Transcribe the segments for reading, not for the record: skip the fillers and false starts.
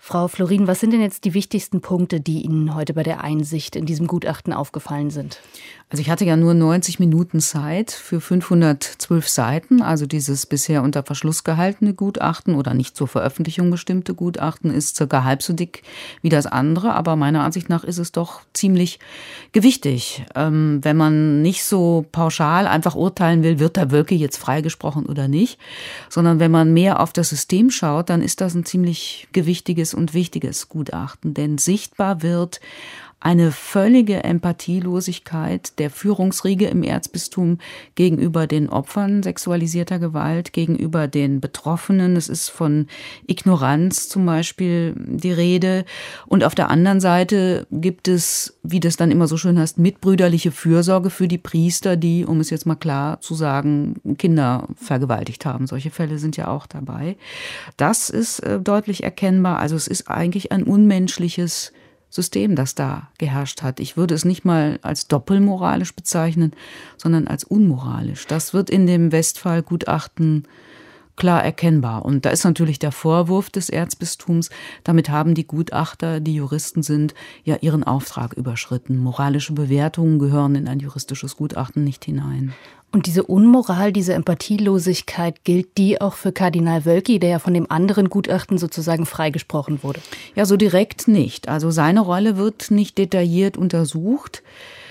Frau Florin, was sind denn jetzt die wichtigsten Punkte, die Ihnen heute bei der Einsicht in diesem Gutachten aufgefallen sind? Also ich hatte ja nur 90 Minuten Zeit für 512 Seiten. Also dieses bisher unter Verschluss gehaltene Gutachten oder nicht zur Veröffentlichung bestimmte Gutachten ist circa halb so dick wie das andere. Aber meiner Ansicht nach ist es doch ziemlich gewichtig. Wenn man nicht so pauschal einfach urteilen will, wird der Wölki jetzt freigesprochen oder nicht, sondern wenn man mehr auf das System schaut, dann ist das ein ziemlich gewichtiges und wichtiges Gutachten. Denn sichtbar wird eine völlige Empathielosigkeit der Führungsriege im Erzbistum gegenüber den Opfern sexualisierter Gewalt, gegenüber den Betroffenen. Es ist von Ignoranz zum Beispiel die Rede. Und auf der anderen Seite gibt es, wie das dann immer so schön heißt, mitbrüderliche Fürsorge für die Priester, die, um es jetzt mal klar zu sagen, Kinder vergewaltigt haben. Solche Fälle sind ja auch dabei. Das ist deutlich erkennbar. Also es ist eigentlich ein unmenschliches System, das da geherrscht hat. Ich würde es nicht mal als doppelmoralisch bezeichnen, sondern als unmoralisch. Das wird in dem Westphal-Gutachten klar erkennbar. Und da ist natürlich der Vorwurf des Erzbistums, damit haben die Gutachter, die Juristen sind, ja ihren Auftrag überschritten. Moralische Bewertungen gehören in ein juristisches Gutachten nicht hinein. Und diese Unmoral, diese Empathielosigkeit, gilt die auch für Kardinal Wölki, der ja von dem anderen Gutachten sozusagen freigesprochen wurde? Ja, so direkt nicht. Also seine Rolle wird nicht detailliert untersucht.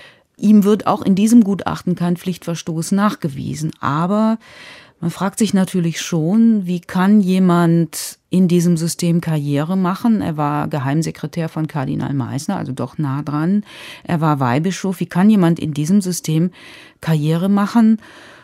Ihm wird auch in diesem Gutachten kein Pflichtverstoß nachgewiesen. Aber man fragt sich natürlich schon, wie kann jemand in diesem System Karriere machen? Er war Geheimsekretär von Kardinal Meissner, also doch nah dran. Er war Weihbischof. Wie kann jemand in diesem System Karriere machen?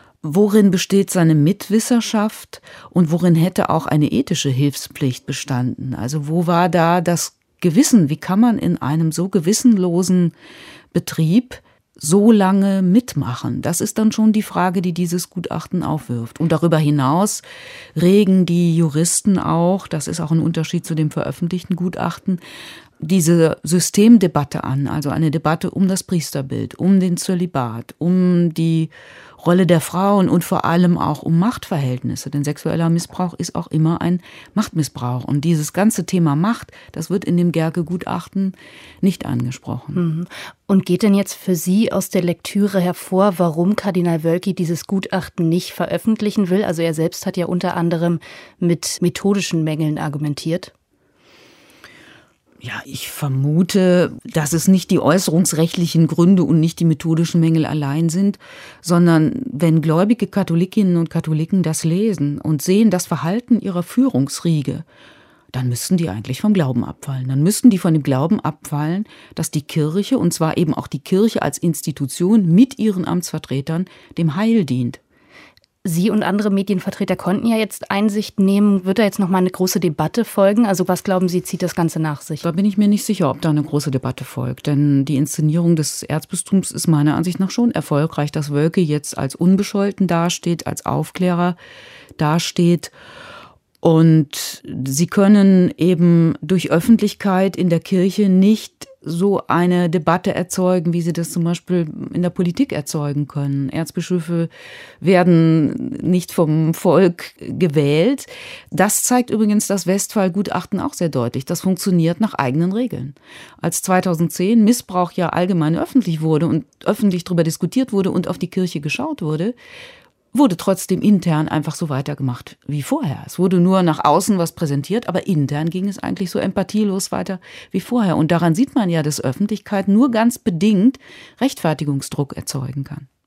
Worin besteht seine Mitwisserschaft und worin hätte auch eine ethische Hilfspflicht bestanden? Also wo war da das Gewissen? Wie kann man in einem so gewissenlosen Betrieb so lange mitmachen? Das ist dann schon die Frage, die dieses Gutachten aufwirft. Und darüber hinaus regen die Juristen auch, das ist auch ein Unterschied zu dem veröffentlichten Gutachten, diese Systemdebatte an, also eine Debatte um das Priesterbild, um den Zölibat, um die Rolle der Frauen und vor allem auch um Machtverhältnisse. Denn sexueller Missbrauch ist auch immer ein Machtmissbrauch. Und dieses ganze Thema Macht, das wird in dem Gerke-Gutachten nicht angesprochen. Und geht denn jetzt für Sie aus der Lektüre hervor, warum Kardinal Wölki dieses Gutachten nicht veröffentlichen will? Also er selbst hat ja unter anderem mit methodischen Mängeln argumentiert. Ja, ich vermute, dass es nicht die äußerungsrechtlichen Gründe und nicht die methodischen Mängel allein sind, sondern wenn gläubige Katholikinnen und Katholiken das lesen und sehen das Verhalten ihrer Führungsriege, dann müssten die eigentlich vom Glauben abfallen. Dann müssten die von dem Glauben abfallen, dass die Kirche, und zwar eben auch die Kirche als Institution mit ihren Amtsvertretern, dem Heil dient. Sie und andere Medienvertreter konnten ja jetzt Einsicht nehmen. Wird da jetzt noch mal eine große Debatte folgen? Also was glauben Sie, zieht das Ganze nach sich? Da bin ich mir nicht sicher, ob da eine große Debatte folgt. Denn die Inszenierung des Erzbistums ist meiner Ansicht nach schon erfolgreich, dass Wölki jetzt als unbescholten dasteht, als Aufklärer dasteht. Und sie können eben durch Öffentlichkeit in der Kirche nicht so eine Debatte erzeugen, wie sie das zum Beispiel in der Politik erzeugen können. Erzbischöfe werden nicht vom Volk gewählt. Das zeigt übrigens das Westphal-Gutachten auch sehr deutlich. Das funktioniert nach eigenen Regeln. Als 2010 Missbrauch ja allgemein öffentlich wurde und öffentlich darüber diskutiert wurde und auf die Kirche geschaut wurde, wurde trotzdem intern einfach so weitergemacht wie vorher. Es wurde nur nach außen was präsentiert, aber intern ging es eigentlich so empathielos weiter wie vorher. Und daran sieht man ja, dass Öffentlichkeit nur ganz bedingt Rechtfertigungsdruck erzeugen kann.